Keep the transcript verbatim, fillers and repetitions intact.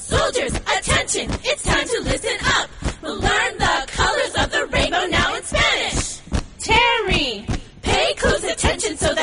Soldiers, attention, it's time to listen up. We'll learn the colors of the rainbow now in Spanish. Terry, pay close attention so